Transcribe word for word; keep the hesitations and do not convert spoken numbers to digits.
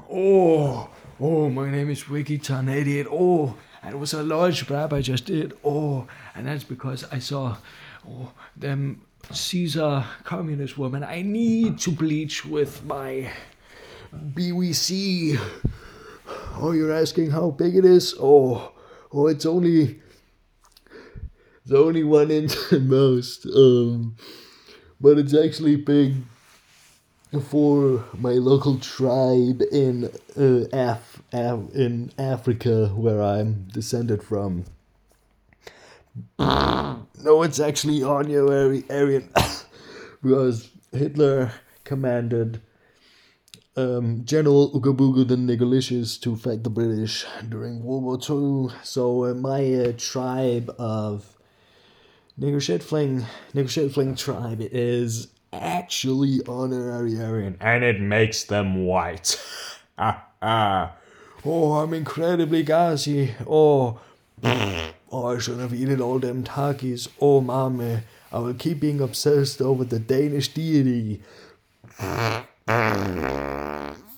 Oh, oh, my name is Ricky Tornadian. Oh, and it was a large blab I just did. Oh, and that's because I saw oh, them Caesar communist woman. I need to bleach with my B V C. Oh, you're asking how big it is? Oh, oh, it's only it's only one inch at most. Um, but it's actually big for my local tribe in uh, Af- Af- in Africa, where I'm descended from. No, it's actually Anya Aryan, because Hitler commanded um, General Ugabugu the Negolicious to fight the British during World War Two. So uh, my uh, tribe of Nigger Nigger tribe is actually honorary Aryan, and it makes them white. Ah ah. Oh, I'm incredibly gassy. Oh, oh, I should have eaten all them Takis. Oh, mommy, I will keep being obsessed over the Danish deity.